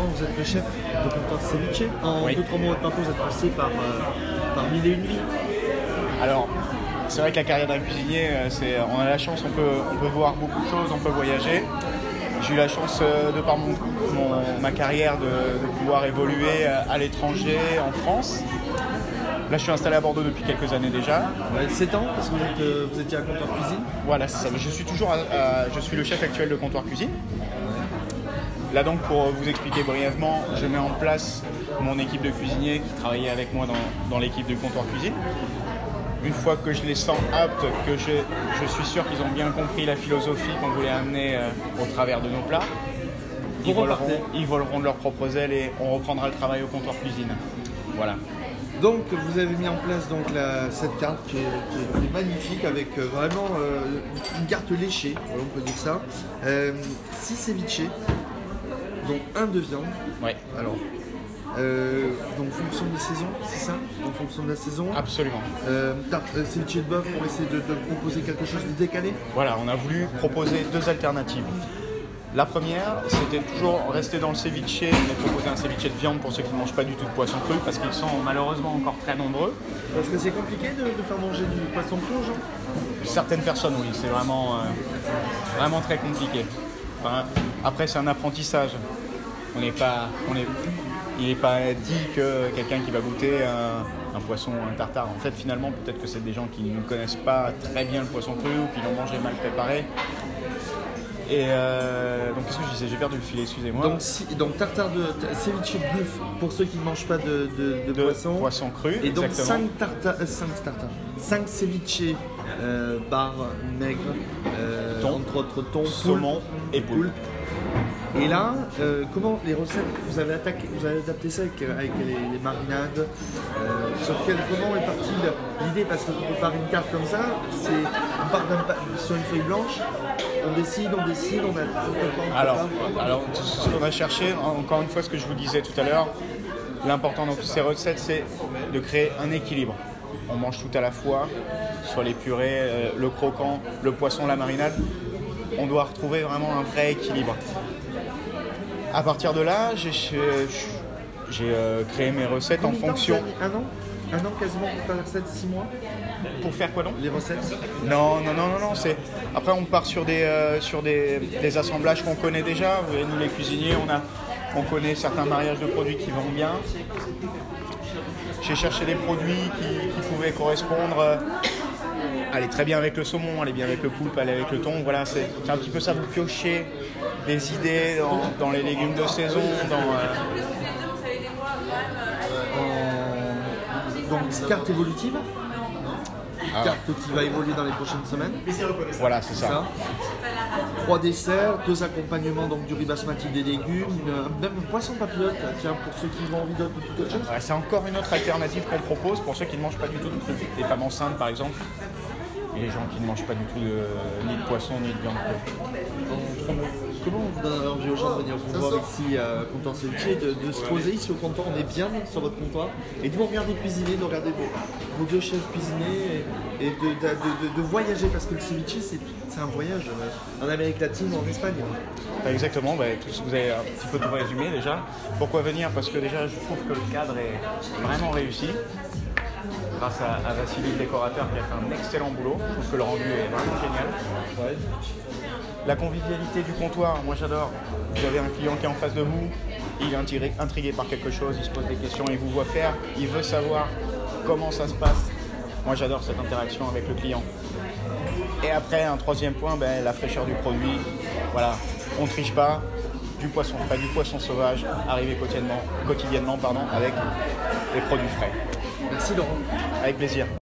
Laurent, vous êtes le chef de comptoir de ceviche. En Oui. d'autres mots, votre parcours, vous êtes passé par mille et une vies. Alors, c'est vrai que la carrière d'un cuisinier, on a la chance, on peut voir beaucoup de choses, on peut voyager. J'ai eu la chance, de par ma carrière, de pouvoir évoluer à l'étranger, en France. Là, je suis installé à Bordeaux depuis quelques années déjà. 7 ans, parce que vous étiez à comptoir cuisine. Voilà, c'est ça. Je suis je suis le chef actuel de comptoir cuisine. Là donc, pour vous expliquer brièvement, je mets en place mon équipe de cuisiniers qui travaillait avec moi dans l'équipe de comptoir cuisine. Une fois que je les sens aptes, que je suis sûr qu'ils ont bien compris la philosophie qu'on voulait amener au travers de nos plats, ils voleront de leurs propres ailes et on reprendra le travail au comptoir cuisine. Voilà. Donc vous avez mis en place donc, cette carte qui est magnifique avec vraiment une carte léchée, on peut dire ça. 6 ceviches, dont 1 de viande. Ouais. Alors, donc en fonction des saisons, c'est ça? En fonction de la saison. Absolument. Ceviche de bœuf pour essayer de proposer quelque chose de décalé. Voilà, on a voulu proposer 2 alternatives. La première, c'était toujours rester dans le ceviche, mais proposer un ceviche de viande pour ceux qui ne mangent pas du tout de poisson cru, parce qu'ils sont malheureusement encore très nombreux. Parce que c'est compliqué de faire manger du poisson cru aux gens. Certaines personnes, oui, c'est vraiment très compliqué. Enfin, après, c'est un apprentissage. Il n'est pas dit que quelqu'un qui va goûter un poisson, un tartare, en fait, finalement, peut-être que c'est des gens qui ne connaissent pas très bien le poisson cru ou qui l'ont mangé mal préparé. Et donc qu'est-ce que je disais? J'ai perdu le fil, excusez-moi. Donc tartare de ceviche de bœuf pour ceux qui ne mangent pas de poisson cru. Et donc exactement. 5 ceviches bar maigre, entre autres thon, saumon et poulpe. Et là, comment les recettes, vous avez adapté ça avec les marinades, comment est partie l'idée? Parce qu'on prépare une carte comme ça, on part sur une feuille blanche, on décide, on a... Alors, ce qu'on a cherché, encore une fois, ce que je vous disais tout à l'heure, l'important dans toutes ces recettes, c'est de créer un équilibre. On mange tout à la fois, soit les purées, le croquant, le poisson, la marinade. On doit retrouver vraiment un vrai équilibre. À partir de là, j'ai créé mes recettes en fonction... Un an quasiment pour faire les recettes, 6 mois? Pour faire quoi donc? Les recettes? Non. Après, on part sur des assemblages qu'on connaît déjà. Vous voyez, nous les cuisiniers, on connaît certains mariages de produits qui vont bien. J'ai cherché des produits qui pouvaient correspondre... aller très bien avec le saumon, aller bien avec le poulpe, aller avec le thon. Voilà, c'est un petit peu ça, vous piochez des idées dans les légumes de saison. Donc, carte évolutive, carte qui va évoluer dans les prochaines semaines. Voilà, c'est ça. 3 desserts, 2 accompagnements, donc du riz basmati, des légumes, même un poisson papillote, tiens, pour ceux qui ont envie d'autre ou toute autre chose. Ouais, c'est encore une autre alternative qu'on propose pour ceux qui ne mangent pas du tout de cru. Les femmes enceintes, par exemple, et les gens qui ne mangent pas du tout ni de poisson ni de viande crue. Comment vous donnez envie aux gens de venir vous voir ici à Comptoir Ceviche, de se poser ici au comptoir, on est bien sur votre comptoir, et de vous regarder cuisiner, de regarder vos 2 chefs cuisiner, et de voyager, parce que le ceviche c'est un voyage en Amérique latine ou en Espagne. Exactement, vous avez un petit peu tout résumé déjà. Pourquoi venir? Parce que déjà je trouve que le cadre est vraiment réussi. Grâce à Vassili, le décorateur, qui a fait un excellent boulot. Je trouve que le rendu est vraiment génial. Ouais. La convivialité du comptoir, moi j'adore. Vous avez un client qui est en face de vous, il est intrigué par quelque chose, il se pose des questions, il vous voit faire, il veut savoir comment ça se passe. Moi j'adore cette interaction avec le client. Et après, un troisième point, la fraîcheur du produit. Voilà, on ne triche pas. Du poisson frais, du poisson sauvage, arrivé quotidiennement avec les produits frais. Merci Laurent. Avec plaisir.